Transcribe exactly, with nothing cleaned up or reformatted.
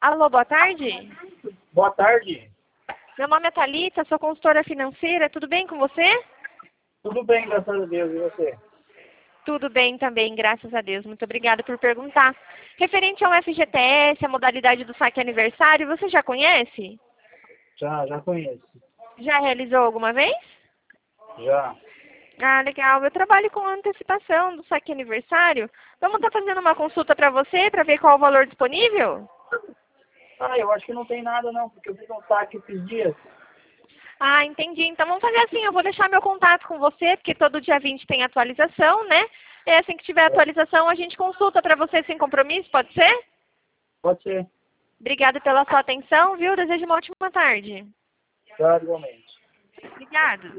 Alô, boa tarde. Boa tarde. Meu nome é Thalita, sou consultora financeira. Tudo bem com você? Tudo bem, graças a Deus. E você? Tudo bem também, graças a Deus. Muito obrigada por perguntar. Referente ao F G T S, a modalidade do saque aniversário, você já conhece? Já, já conheço. Já realizou alguma vez? Já. Ah, legal. Eu trabalho com antecipação do saque aniversário. Vamos estar fazendo uma consulta para você, para ver qual o valor disponível? Ah, eu acho que não tem nada não, porque eu fiz um saque esses dias. Ah, entendi. Então vamos fazer assim, eu vou deixar meu contato com você, porque todo dia vinte tem atualização, né? E assim que tiver atualização, a gente consulta para você sem compromisso, pode ser? Pode ser. Obrigada pela sua atenção, viu? Desejo uma ótima tarde. Já, igualmente. Obrigada.